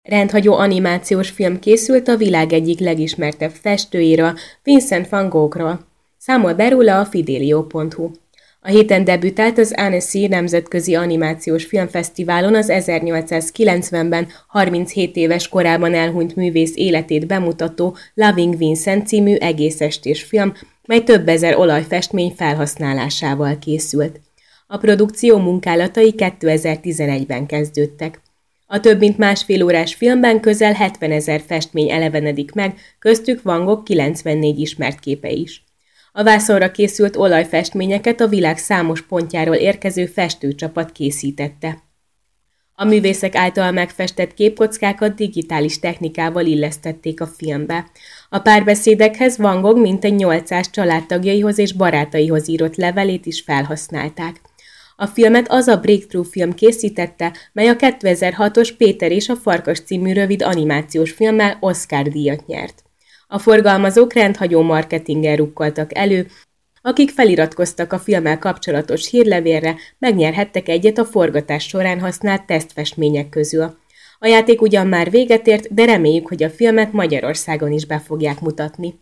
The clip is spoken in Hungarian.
Rendhagyó animációs film készült a világ egyik legismertebb festőjéről, Vincent van Goghról. Számol be róla a Fidelio.hu. A héten debütált az Annecy Nemzetközi Animációs Filmfesztiválon az 1890-ben 37 éves korában elhunyt művész életét bemutató Loving Vincent című egészestés film, mely több ezer olajfestmény felhasználásával készült. A produkció munkálatai 2011-ben kezdődtek. A több mint másfél órás filmben közel 70 000 festmény elevenedik meg, köztük Van Gogh 94 ismert képe is. A vászonra készült olajfestményeket a világ számos pontjáról érkező festőcsapat készítette. A művészek által megfestett képkockákat digitális technikával illesztették a filmbe. A párbeszédekhez Van Gogh mintegy 800 családtagjaihoz és barátaihoz írott levelét is felhasználták. A filmet az a Breakthrough film készítette, mely a 2006-os Péter és a Farkas című rövid animációs filmmel Oscar-díjat nyert. A forgalmazók rendhagyó marketingen rukkoltak elő, akik feliratkoztak a filmmel kapcsolatos hírlevélre, megnyerhettek egyet a forgatás során használt tesztfestmények közül. A játék ugyan már véget ért, de reméljük, hogy a filmet Magyarországon is be fogják mutatni.